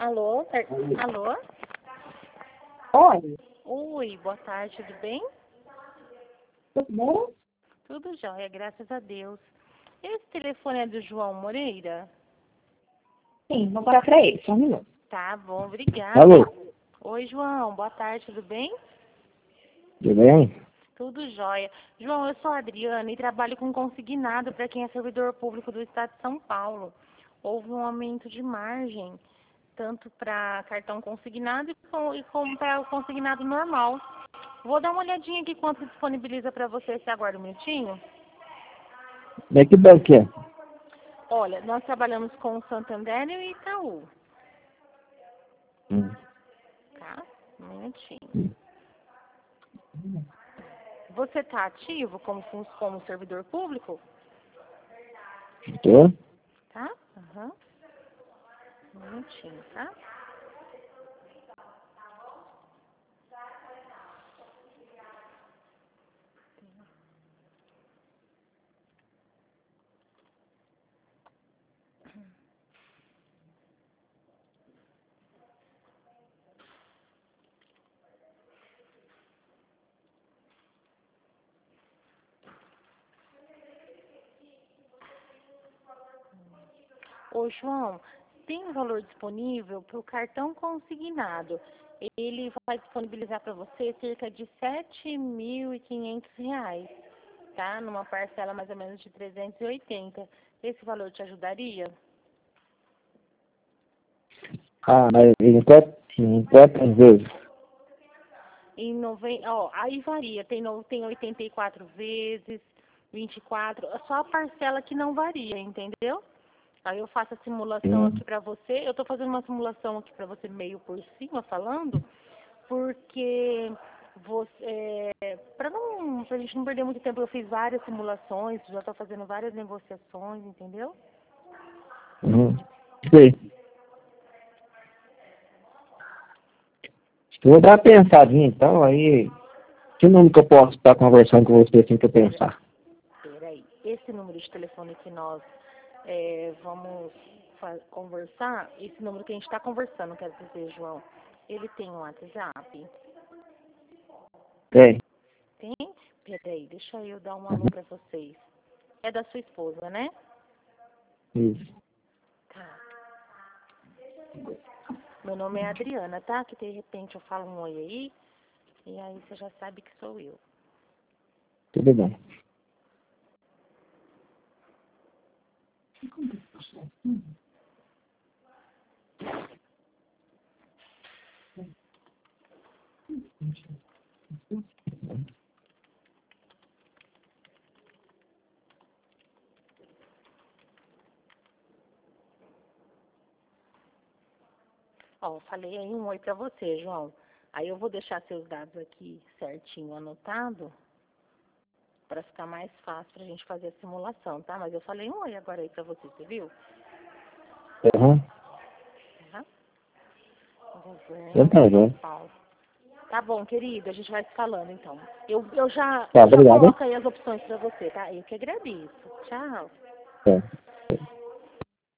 Alô? Alô? Oi, Oi, boa tarde, tudo bem? tudo bom? Tudo jóia, graças a Deus. Esse telefone é do João Moreira? Sim, vou parar pra ele, só um minuto. Tá bom, obrigada. Alô, Oi, João, boa tarde, tudo bem? tudo bem? Tudo jóia. João, eu sou a Adriana e trabalho com consignado para quem é servidor público do Estado de São Paulo. Houve um aumento de margem, tanto para cartão consignado e como para o consignado normal. Vou dar uma olhadinha aqui quanto disponibiliza para você. Você aguarda um minutinho? Mas que banco é? Olha, nós trabalhamos com o Santander e o Itaú, Hum. tá? Um minutinho. Você está ativo como servidor público? Tô? Tá? Aham. Um minutinho, tá? Ô, João, tem um valor disponível para o cartão consignado. Ele vai disponibilizar para você cerca de R$ 7.500, tá? Numa parcela mais ou menos de 380. Esse valor te ajudaria? Ah, mas em quantas vezes? Aí varia, tem 84 vezes, 24, só a parcela que não varia, entendeu? Aí eu faço a simulação aqui pra você, eu tô fazendo uma simulação aqui pra você meio por cima falando, porque pra gente não perder muito tempo, eu fiz várias simulações, já tô fazendo várias negociações, entendeu? Uhum. Sei. Eu vou dar uma pensadinha então, aí. Que número que eu posso estar conversando com você assim que eu pensar? Peraí, esse número de telefone que nós vamos conversar, esse número que a gente está conversando, quero dizer, João, ele tem um WhatsApp? Tem. Tem? Peraí, deixa eu dar um alô para vocês. É da sua esposa, né? Isso. Tá. Meu nome é Adriana, tá? Que de repente eu falo um oi aí, e aí você já sabe que sou eu. Tudo bem. Ó, falei aí um oi pra você, João. Aí eu vou deixar seus dados aqui certinho anotado para ficar mais fácil pra gente fazer a simulação, tá? Mas eu falei um oi agora aí pra você viu? Uhum. Tá? Então Governo tá de São bom. Paulo. Tá bom, querido, a gente vai se falando então. Eu já Tá, obrigado, hein? coloco aí as opções pra você, tá? Eu que agradeço. Tchau. Tá.